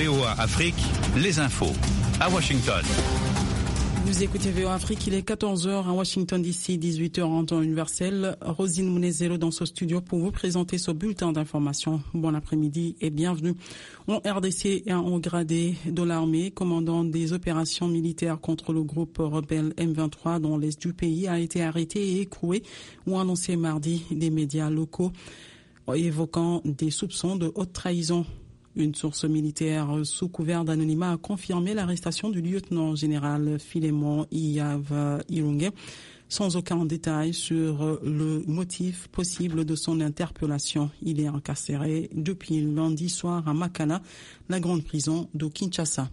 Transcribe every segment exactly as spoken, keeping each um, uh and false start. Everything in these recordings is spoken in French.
V O A Afrique, les infos à Washington. Vous écoutez V O A Afrique, il est quatorze heures à Washington D C, dix-huit heures en temps universel. Rosine Mounezelo dans ce studio pour vous présenter ce bulletin d'information. Bon après-midi et bienvenue. En R D C, un haut gradé de l'armée, commandant des opérations militaires contre le groupe rebelle M vingt-trois dans l'est du pays, a été arrêté et écroué, ou annoncé mardi des médias locaux, évoquant des soupçons de haute trahison. Une source militaire sous couvert d'anonymat a confirmé l'arrestation du lieutenant-général Philémon Iyave Irunge, sans aucun détail sur le motif possible de son interpellation. Il est incarcéré depuis lundi soir à Makala, la grande prison de Kinshasa.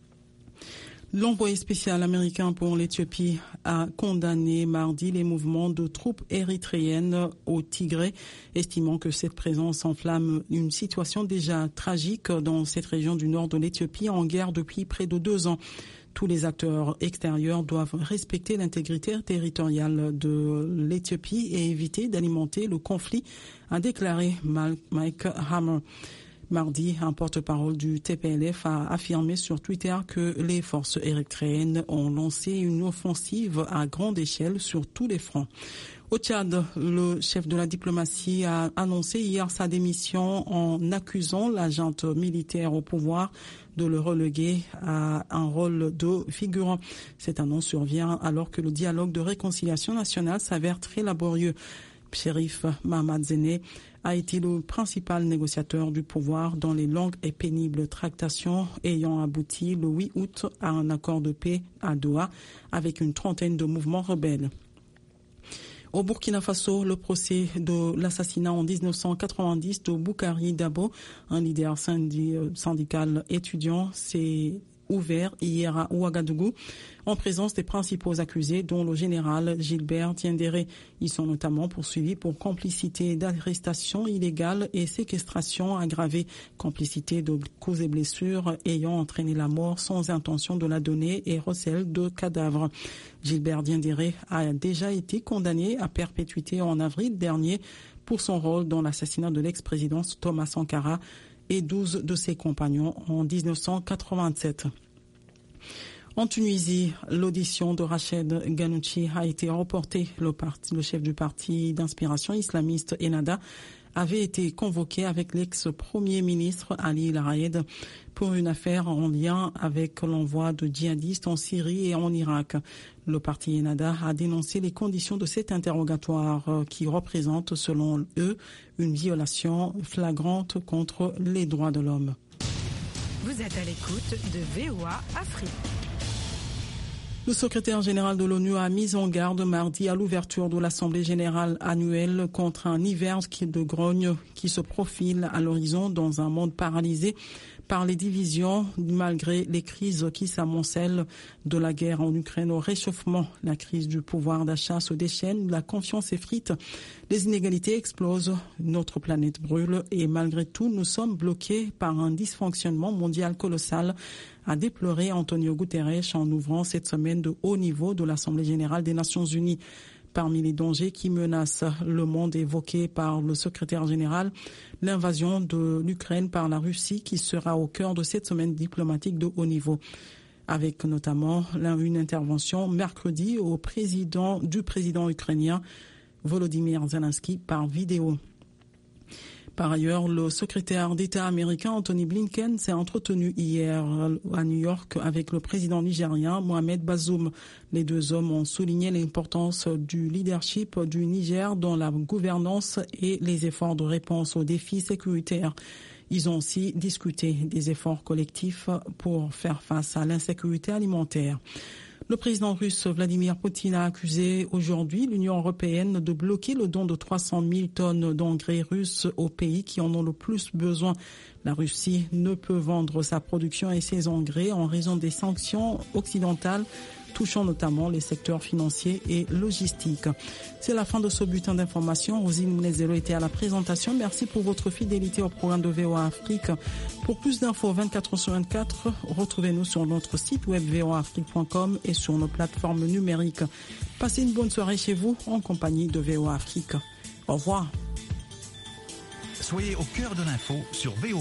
L'envoyé spécial américain pour l'Éthiopie a condamné mardi les mouvements de troupes érythréennes au Tigré, estimant que cette présence enflamme une situation déjà tragique dans cette région du nord de l'Éthiopie en guerre depuis près de deux ans. Tous les acteurs extérieurs doivent respecter l'intégrité territoriale de l'Éthiopie et éviter d'alimenter le conflit, a déclaré Mike Hammer. Mardi, un porte-parole du T P L F a affirmé sur Twitter que les forces érythréennes ont lancé une offensive à grande échelle sur tous les fronts. Au Tchad, le chef de la diplomatie a annoncé hier sa démission en accusant l'agent militaire au pouvoir de le reléguer à un rôle de figurant. Cette annonce survient alors que le dialogue de réconciliation nationale s'avère très laborieux. Shérif Mahamad Zéné a été le principal négociateur du pouvoir dans les longues et pénibles tractations ayant abouti le huit août à un accord de paix à Doha avec une trentaine de mouvements rebelles. Au Burkina Faso, le procès de l'assassinat en dix-neuf cent quatre-vingt-dix de Boukari Dabo, un leader syndical étudiant, s'est ouvert hier à Ouagadougou en présence des principaux accusés dont le général Gilbert Diendéré. Ils sont notamment poursuivis pour complicité d'arrestation illégale et séquestration aggravée, complicité de causes et blessures ayant entraîné la mort sans intention de la donner et recel de cadavres. Gilbert Diendéré a déjà été condamné à perpétuité en avril dernier pour son rôle dans l'assassinat de l'ex-président Thomas Sankara et douze de ses compagnons en dix-neuf cent quatre-vingt-sept. En Tunisie, l'audition de Rached Ghannouchi a été reportée. Le, parti, le chef du parti d'inspiration islamiste Ennahda avait été convoqué avec l'ex-premier ministre Ali Lahaed pour une affaire en lien avec l'envoi de djihadistes en Syrie et en Irak. Le parti Ennahda a dénoncé les conditions de cet interrogatoire qui représente, selon eux, une violation flagrante contre les droits de l'homme. Vous êtes à l'écoute de V O A Afrique. Le secrétaire général de l'ONU a mis en garde mardi à l'ouverture de l'Assemblée générale annuelle contre un hiver de grogne qui se profile à l'horizon dans un monde paralysé par les divisions malgré les crises qui s'amoncellent, de la guerre en Ukraine au réchauffement. La crise du pouvoir d'achat se déchaîne, la confiance effrite, les inégalités explosent, notre planète brûle et malgré tout nous sommes bloqués par un dysfonctionnement mondial colossal, a déploré Antonio Guterres en ouvrant cette semaine de haut niveau de l'Assemblée générale des Nations unies. Parmi les dangers qui menacent le monde évoqués par le secrétaire général, l'invasion de l'Ukraine par la Russie qui sera au cœur de cette semaine diplomatique de haut niveau, avec notamment une intervention mercredi au président, du président ukrainien Volodymyr Zelensky par vidéo. Par ailleurs, le secrétaire d'État américain Anthony Blinken s'est entretenu hier à New York avec le président nigérien Mohamed Bazoum. Les deux hommes ont souligné l'importance du leadership du Niger dans la gouvernance et les efforts de réponse aux défis sécuritaires. Ils ont aussi discuté des efforts collectifs pour faire face à l'insécurité alimentaire. Le président russe Vladimir Poutine a accusé aujourd'hui l'Union européenne de bloquer le don de trois cent mille tonnes d'engrais russes aux pays qui en ont le plus besoin. La Russie ne peut vendre sa production et ses engrais en raison des sanctions occidentales touchant notamment les secteurs financiers et logistiques. C'est la fin de ce bulletin d'information. Rosine Mounezelo était à la présentation. Merci pour votre fidélité au programme de V O A Afrique. Pour plus d'infos vingt-quatre heures sur vingt-quatre, retrouvez-nous sur notre site web v o a afrique point com et sur nos plateformes numériques. Passez une bonne soirée chez vous en compagnie de V O A Afrique. Au revoir. Soyez au cœur de l'info sur V O A.